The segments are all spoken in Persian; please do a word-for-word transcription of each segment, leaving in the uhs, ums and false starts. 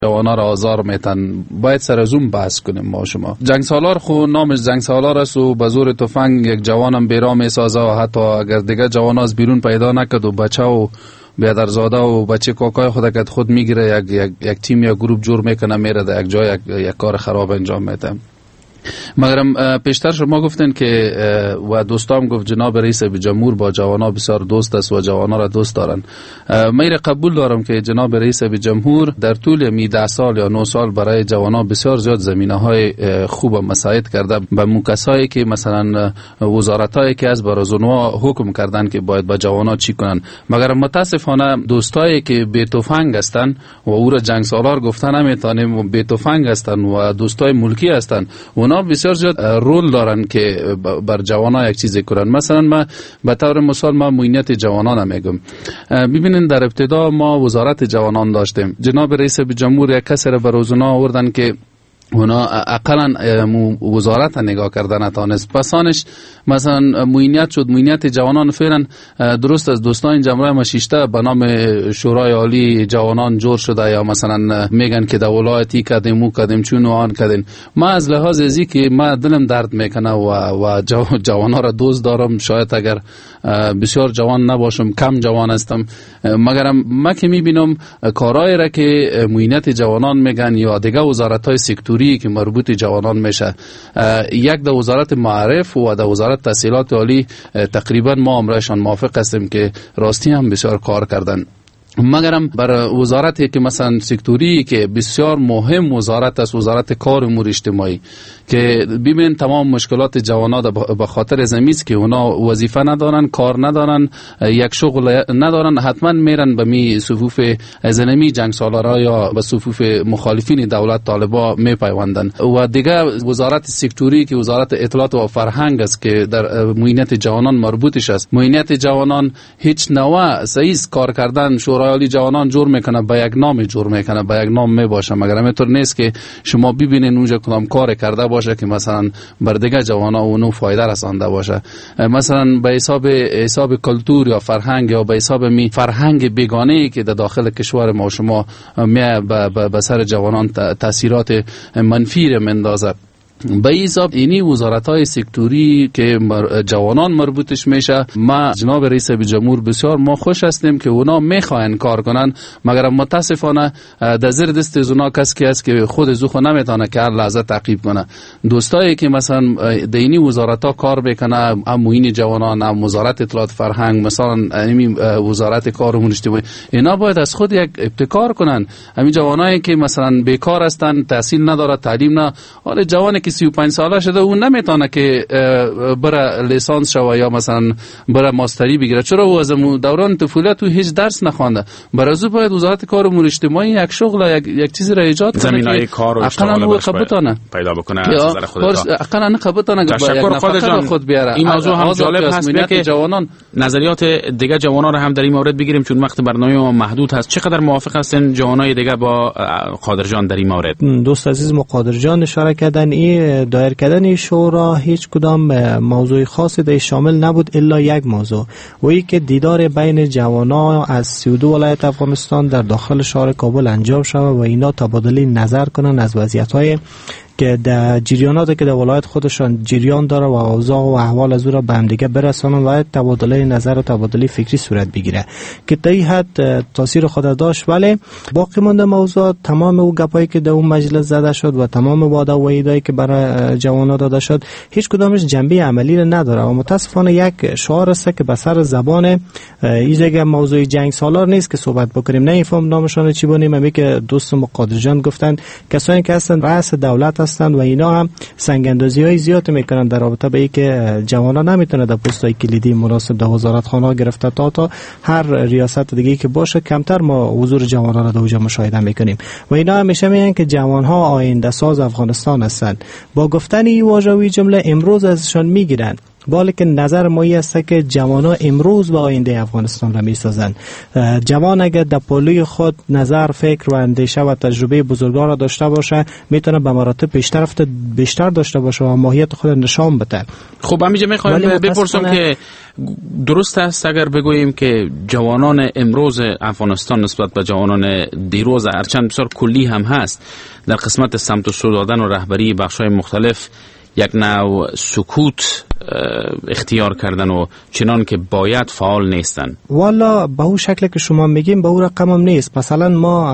جوانا را آزار میتن. باید سر از اون بحث کنیم ما شما. جنگ سالار خو نامش جنگ سالار است و به زور تفنگ یک جوانم بیرا میسازه و حتی اگر دیگه جوان از بیرون پیدا نکد و بچه و بیادرزاده و بچه کاکای خود که خود میگیره یک, یک, یک تیم یا گروپ جور میکنه میره در یک جای یک, یک کار خراب انجام میده. مگرم پیشتر شما گفتین که و دوستام گفت جناب رئیس جمهور با جوانا بسیار دوست است و جوانا را دوست دارن. من قبول دارم که جناب رئیس جمهور در طول می ده سال یا نه سال برای جوانا بسیار زیاد زمینه های خوب مساعد کرده. به مکسایی که مثلا وزارت هایی که از برازونوا حکم کردن که باید با جوانا چی کنن، مگر متاسفانه دوستایی که بی تفنگ هستن و او را جنگ سالار گفتن نمیتونیم، بی تفنگ هستن و دوستای ملکی هستن، اونا بسیار زیاد رول دارن که بر جوانا یک چیزی کنن. مثلا ما به طور مثال ما معینیت جوانان میگم. ببینید در ابتدا ما وزارت جوانان داشتیم. جناب رئیس جمهور یک کسی را به روزنا آوردن که اونا اقلا وزارت نگاه کردن نتانست. پسانش مثلا معینیت شد. معینیت جوانان فعلا درست از دوستان جمعه ما شیشته به نام شورای عالی جوانان جور شده یا مثلا میگن که در ولایتی کردیم و کردیم چون و آن کردیم. ما از لحاظ ازی که ما دلم درد میکنه و و جوانا را دوست دارم، شاید اگر بسیار جوان نباشم کم جوان هستم، مگرم ما که میبینم کارهای را که معینیت جوانان میگن یا دیگه وزارت های سکتوری که مربوط جوانان میشه، یک در وزارت معارف و در وزارت تحصیلات عالی تقریبا ما امرایشان موافق هستیم که راستی هم بسیار کار کردن. مگرم بر وزارتی که مثلا سکتوری که بسیار مهم وزارت است، وزارت کار امور اجتماعی، که ببین تمام مشکلات جوانا به خاطر زمیست که اونا وظیفه ندارن، کار ندارن، یک شغل ندارن، حتما میرن به می صفوف زنمی جنگ سالارا یا به صفوف مخالفین دولت طالبا میپیوندن. و دیگه وزارت سکتوری که وزارت اطلاعات و فرهنگ است که در معینیت جوانان مربوطش است. معینیت جوانان هیچ نوع صحیح کار کردن شورای عالی جوانان جور میکنه، با یک نام جور میکنه، با یک نام میباشه، مگر همینطور نیست که شما ببینین اونجا کدام کار کرده باشه که مثلا بر دیگه جوانا اونو فایده رسانده باشه. مثلا به حساب حساب کلتور یا فرهنگ یا به حساب می فرهنگ بیگانه ای که در داخل کشور ما شما می به سر جوانان تاثیرات منفی مندازه. به حساب اینی وزارت های سکتوری که مر... جوانان مربوطش میشه، ما جناب رئیس جمهور بسیار ما خوش هستیم که اونا میخواین کار کنن، مگر متاسفانه در زیر دست اونا کس کی است که خود زوخو نمیتونه که هر لحظه تعقیب کنه. دوستایی که مثلا در اینی وزارت ها کار میکنه، هم معین جوانان، هم وزارت اطلاعات فرهنگ، مثلا همین وزارت کار امور اجتماعی، اینا باید از خود یک ابتکار کنن. همین جوانایی که مثلا بیکار هستن، تحصیل نداره، تعلیم نه، حالا جوانی که سی و پنج ساله شده اون نمیتونه که بره لیسانس شوه یا مثلا بره ماستری بگیره. چرا او از دوران طفولیت تو هیچ درس نخوانده؟ برازو باید وزارت کار امور اجتماعی یک شغل یک یک چیزی را ایجاد کنه، زمینه‌های کار و اشتغال باش پیدا بکنه از نظر خودت. اقلا نخبتونه تشکر خود خود بیاره. این موضوع هم جالب هست که جوانان نظریات دیگه جوانان را هم در این مورد بگیریم چون وقت برنامه ما محدود هست. چقدر موافق هستین جوانای دیگه با قادر جان در این مورد؟ دوست عزیز قادر جان اشاره کردن این دایر کردن شورا هیچ کدام موضوع خاصی در شامل نبود الا یک موضوع و این که دیدار بین جوانان از سی و دو ولایت افغانستان در داخل شهر کابل انجام شود و اینا تبادله نظر کنن از وضعیت‌های که در جریاناتی که در ولایت خودشان جریان داره و اوضاع و احوال از او را به هم دیگه برسانن و تبادله نظر و تبادله فکری صورت بگیره که تا این حد تاثیر خود داشت. ولی باقی مانده موضوع تمام او گپایی که در اون مجلس زده شد و تمام وعده و وعیدایی که برای جوانان داده شد هیچ کدامش جنبه عملی را نداره و متاسفانه یک شعار است که به سر زبان این موضوع جنگ سالار نیست که صحبت بکنیم. نه فهم نامشون چی بونیم. می که دوست مقادر جان گفتن کسانی که هستن رئیس دولت هستند و اینا هم سنگ اندازی های زیاد میکنن در رابطه به اینکه جوانان نمیتونه در پست‌های کلیدی مناسب در وزارت خانه گرفته تا تا هر ریاست دیگه که باشه کمتر ما حضور جوانان را در اونجا مشاهده میکنیم و اینا همیشه میگن که جوانها آینده ساز افغانستان هستند. با گفتن این واژه و جمله امروز ازشان میگیرن ولی که نظر ما است که جوانان امروز به آینده افغانستان را میسازند. جوان اگر در پلوی خود نظر، فکر و اندیشه و تجربه بزرگان را داشته باشه، میتونه به مراتب بیشتر بیشتر داشته باشه و ماهیت خود نشان بده. خب همینجا میخوایم بپرسم که درست است اگر بگوییم که جوانان امروز افغانستان نسبت به جوانان دیروز هرچند بسیار کلی هم هست، در قسمت سمت و سو دادن و رهبری بخش‌های مختلف یک نوع سکوت اختیار کردن و چنان که باید فعال نیستن؟ والا به اون شکل که شما میگیم به اون رقم هم نیست. مثلا ما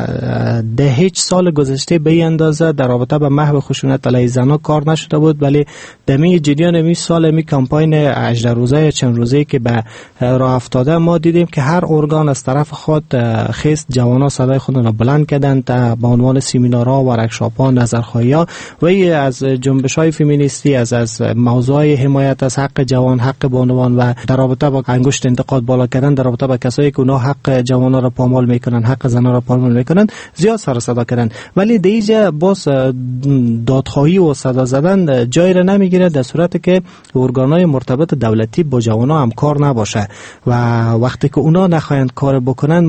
ده هیچ سال گذشته به این اندازه در رابطه با محو خشونت علیه زنان کار نشده بود، ولی دمی جریان می سال می کمپاین هجده روزه یا چند روزه که به راه افتاده، ما دیدیم که هر ارگان از طرف خود خیست جوانا صدای خود را بلند کردند به عنوان سمینارها، ورکشاپ‌ها، نظرخواهی‌ها و از جنبش‌های فمینیستی، از از موضوع حمایت از حق جوان، حق بانوان و در رابطه با انگشت انتقاد بالا کردن در رابطه با کسایی که اونها حق جوانان را پامال میکنن، حق زنان را پامال میکنن، زیاد سر صدا کردن. ولی دیگه باز دادخواهی و صدا زدن جای را نمیگیره در صورتی که ارگان‌های مرتبط دولتی با جوانان هم کار نباشه و وقتی که اونا نخواهند کار بکنن،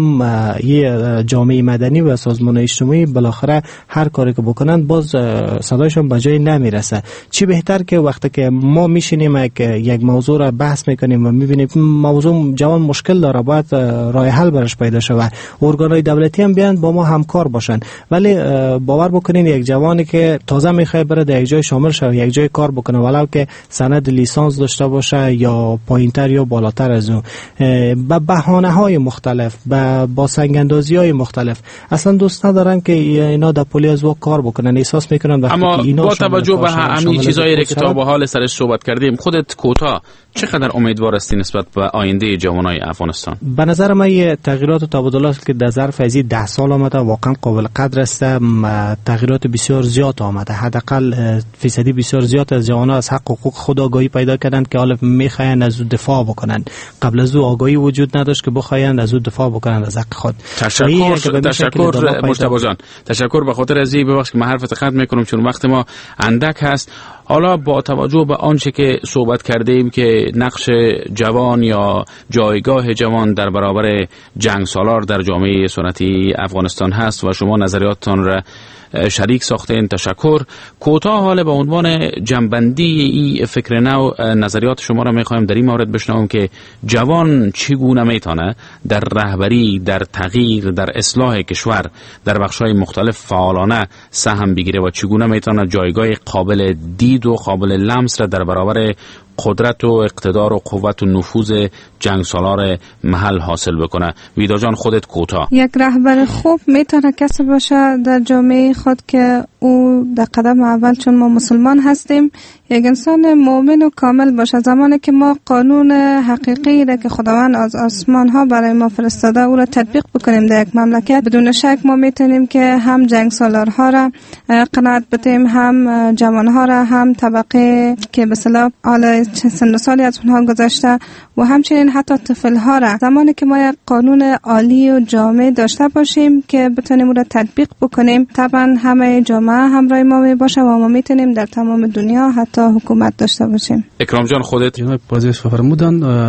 یه جامعه مدنی و سازمان اجتماعی بالاخره هر کاری که بکنن باز صدایشون به جای نمیرسه. چی بهتر که وقتی که ما میشینیم که یک موضوع را بحث میکنیم و میبینیم موضوع جوان مشکل داره، باید راه حل برش پیدا شه و ارگان‌های دولتی هم بیان با ما همکار باشن. ولی باور بکنین یک جوانی که تازه میخواد بره در یک جای شامل شه، یک جای کار بکنه، ولو که سند لیسانس داشته باشه یا پایینتر یا بالاتر از اون، با بهانه‌های مختلف، با با سنگ‌اندازی‌های مختلف، اصلا دوست ندارن که اینا در پلیس از وقت کار بکنن. احساس میکنن وقتی که اینا با توجه به همین چیزایی که تا به حال سرش صحبت کردیم، خودت کوتاه چقدر امیدوار هستی نسبت به آینده جوانای افغانستان؟ به نظر من یه تغییرات و تبادلات که در ظرف از ده سال آمده واقعا قابل قدر است. تغییرات بسیار زیاد آمده، حداقل فیصدی بسیار زیاد از جوانان از حق و حقوق خود آگاهی پیدا کردند که حالا میخواین از او دفاع بکنن. قبل از او آگاهی وجود نداشت که بخواین از او دفاع بکنن از حق خود. تشکر تشکر مجتبی جان، تشکر به خاطر از این. ببخشید که من حرفت ختم میکنم چون وقت ما اندک هست. حالا با توجه به آنچه که صحبت کردیم که نقش جوان یا جایگاه جوان در برابر جنگ سالار در جامعه سنتی افغانستان هست و شما نظریاتتان را شریک ساختین، تشکر. کوتاه حالا به عنوان جنبندی این فکر نو نظریات شما را میخوایم در این مورد بشنویم که جوان چگونه میتونه در رهبری، در تغییر، در اصلاح کشور در بخش‌های مختلف فعالانه سهم بگیره و چگونه میتونه جایگاه قابل دید و قابل لمس را در برابر قدرت و اقتدار و قوت و نفوذ جنگ سالار محل حاصل بکنه. ویدا جان خودت کوتاه. یک رهبر خوب میتونه کسی باشه در جامعه خود که او در قدم اول، چون ما مسلمان هستیم، یک انسان مؤمن و کامل باشه. زمانی که ما قانون حقیقی را که خداوند از آسمان ها برای ما فرستاده او را تطبیق بکنیم در یک مملکت، بدون شک ما میتونیم که هم جنگ سالارها را قناعت بدیم، هم جوانها را، هم طبقه که به اصطلاح حالا سن و سالی از اونها گذشته و همچنین حتی طفلها را، زمانی که ما یک قانون عالی و جامع داشته باشیم که بتونیم اون را تطبیق بکنیم، طبعا همه جامعه همراه ما می باشه و ما میتونیم در تمام دنیا حتی حکومت داشته باشیم. اکرام جان خودت. جناب پادیش فرمودن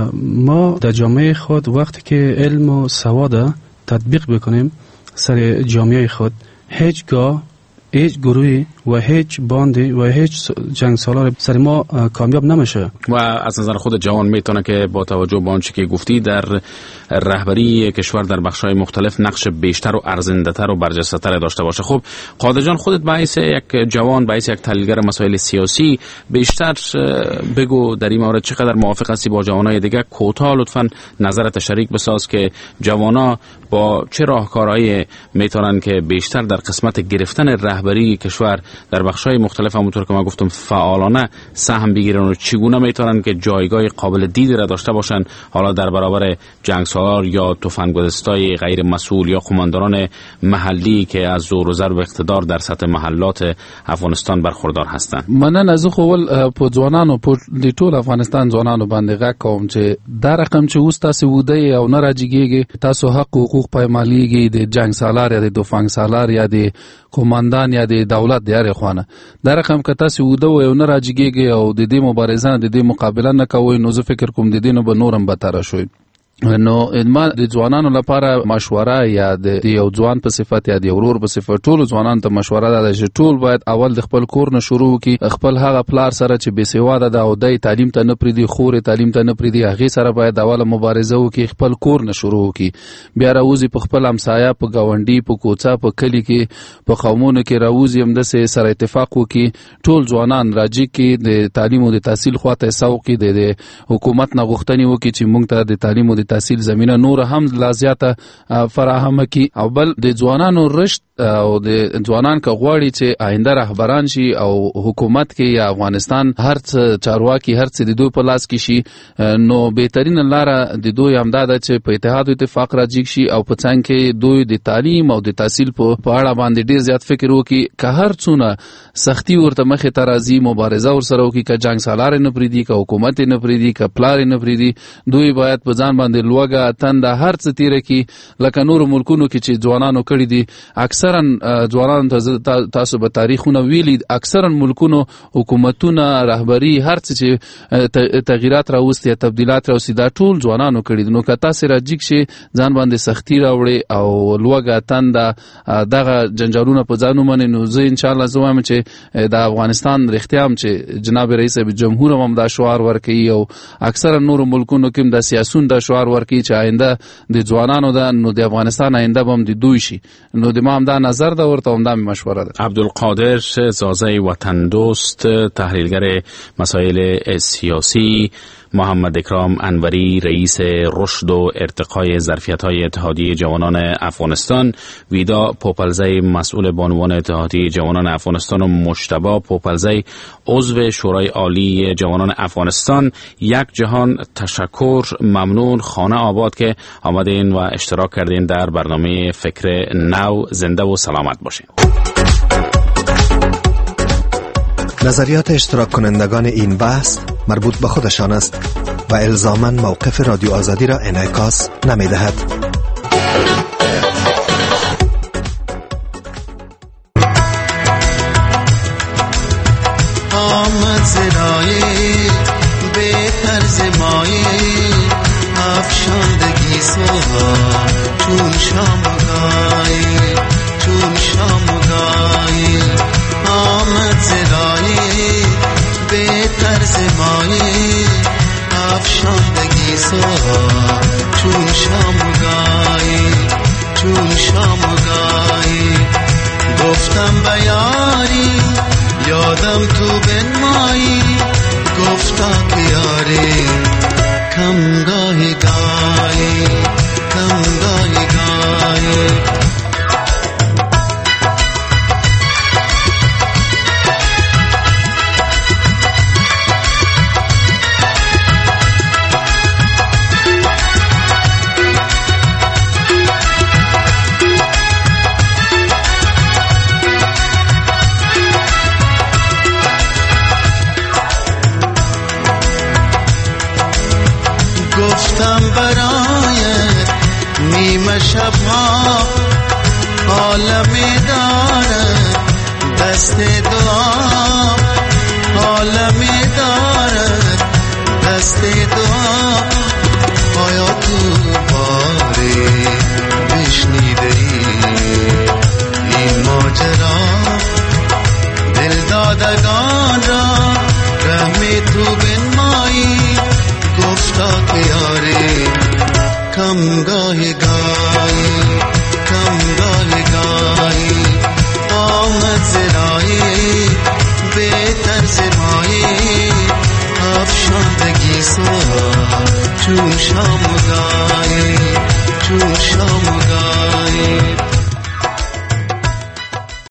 ما در جامعه خود وقتی که علم و سواد تطبیق بکنیم سر جامعه خود، هیچگاه هیچ گروهی و هیچ باندی و هیچ جنگ سالار سر ما کامیاب نمیشه. و از نظر خود جوان میتونه که با توجه به آنچه که گفتی در رهبری کشور در بخش‌های مختلف نقش بیشتر و ارزنده‌تر و برجسته‌تر داشته باشه. خب قادر جان خودت باعث یک جوان، باعث یک تحلیلگر مسائل سیاسی بیشتر بگو در این مورد چقدر موافق هستی با جوانای دیگه؟ کوتاه لطفاً نظرت شریک بساز که جوانا با چه راهکارهایی میتونن که بیشتر در قسمت گرفتن رهبری کشور در بخش‌های مختلف همونطور که ما گفتم فعالانه سهم بگیرن و چگونه میتونن که جایگاه قابل دیدی را داشته باشن، حالا در برابر جنگ سالار یا تفنگ‌دستای غیر مسئول یا قماندانان محلی که از زور و ضرب اقتدار در سطح محلات افغانستان برخوردار هستند. من از خپل په ځوانانو په د ټول افغانستان ځوانانو باندې غږ کوم چې دا رقم چې اوس تاسو وده او نه راځيږي، تاسو حق او حقوق پایماليږي د جنگ سالار یا د تفنګ سالار یا د قوماندان مشران یا د دولت د هر خوانه دا رقم که تاسو وده و نه راجګيږي او د دې مبارزانه د دې مقابله نه کوي نو زه فکر کوم د دې نو به نورم بتره شوي. نو ما د ځوانانو لپاره مشوره یا د یو ځوان په صفت یا د ورور په صفت ټول ځوانانو ته مشوره ده چې ټول باید اول د خپل کور نه شروع کړي، خپل هغه پلار سره چې بې سواده ده او د تعلیم ته نه پریدي، خور تعلیم ته نه پریدي، هغه سره باید اول مبارزه وکړي، خپل کور نه شروع کړي، بیا راوځي په خپل همسایه، په گاونډي، په کوڅه، په کلی کې، په قومونو کې راوځي هم د سره اتفاق وکړي، ټول ځوانان راځي کې د تعلیم او د تحصیل خواته سوق کې د حکومت نه غوښتنې وکړي چې موږ ته د تعلیم او تحصیل زمينه نور هم لا زیاته فراهم کی، او بل د ځوانانو رشد او د ځوانان که غواړي چې آینده رهبران شي او حکومت کې یا افغانستان هر څه چارواکي هر څه د دوی په لاس کې شي، نو بهترین لاره د دوی همدا ده چې په اتحاد او اتفاق راځي شي او په څنګ کې دوی د تعلیم او د تحصیل په اړه باندې ډیر زیات فکر وکړي که هر څونه سختی ورته مخې ته راځي مبارزه ورسره وکړي، که جنگ سالار نه پریدي، که حکومت نه پریدي، که پلار نه پریدي، دوی باید په ځان باندې لوګه تنده هر څه تیره کی لکه نور ملکونو کې چې ځوانانو کړي دي. اکثرا ځوانان تاسو به تاریخونه ویلي، اکثرا ملکونو حکومتونه رهبری هر څه چې تغییرات راوستي تبدیلات راوستي دا ټول ځوانانو کړي دي. نو که تاسو راځي شي ځان باندې سختی راوړي او لوګه تنده دغه جنجالونه په ځانو باندې، نو زه ان شاء الله زوام چې د افغانستان رښتیا هم چې جناب رئیس جمهور هم دا شعار ورکړي او اکثرا نور ملکونو کې د سیاسون دا شعار ورکړي چې آینده د ځوانانو ده، نو د افغانستان آینده هم د دوی شي. نو د ما هم دا نظر ده ورته هم دا مشوره ده. عبدالقادر زازه وطن دوست، تحلیلگر مسائل سیاسی، محمد اکرام انوری، رئیس رشد و ارتقای ظرفیت‌های اتحادیه جوانان افغانستان، ویدا پوپلزی مسئول بانوان اتحادیه جوانان افغانستان و مجتبی پوپلزی عضو شورای عالی جوانان افغانستان. یک جهان تشکر، ممنون، خانه آباد که آمدین و اشتراک کردین در برنامه فکر نو. زنده و سلامت باشین. نظریات اشتراک کنندگان این بحث مربوط به خودشان است و الزاماً موقف رادیو آزادی را انعکاس نمی دهد. آمد زرایی به طرز مایی افشاندگی سوها چون شامگایی چون شامگایی آمد زرایی به طرز مایی افشاندگی سوها چون شامگایی چون شامگایی گفتم بیاری یادم تو بنمایی گفتا که یاری کم گاهی گاهی کم گاهی گاهی گفتم برایت نیمه شبها عالمی دارد دست دعا عالمی دارد دست دعا آیا تو باری بشنیده ای این ماجرا دل دادگان را رحمی تو بنمایی گفتا که یاری کم گاهی گاهی کم گاهی گاهی آمد زرایی به طرز مایی افشاندگی سوها چون شامگاهی